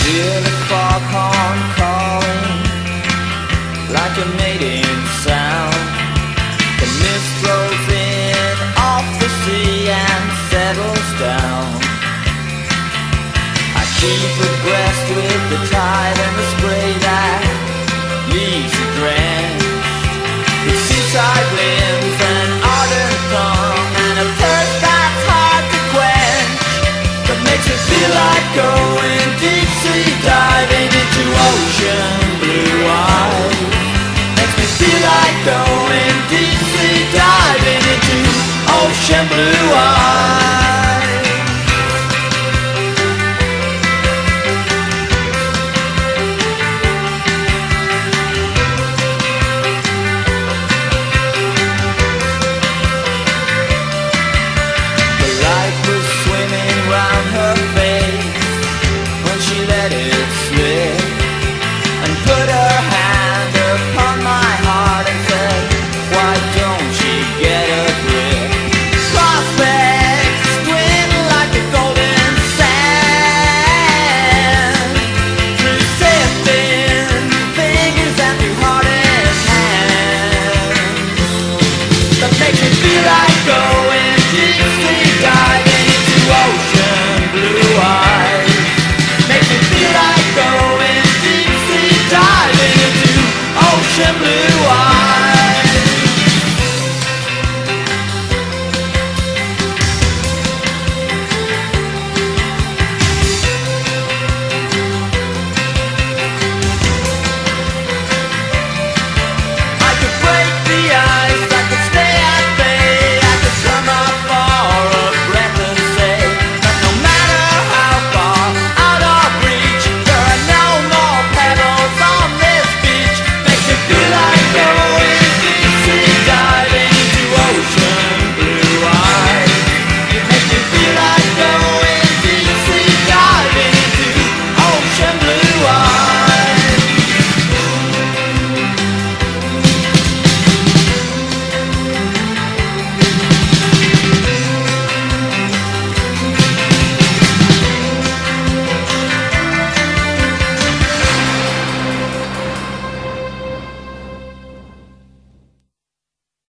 Hear the foghorn calling like a mating sound. The mist rolls in off the sea and settles down. I keep abreast with the tide and the spray that leaves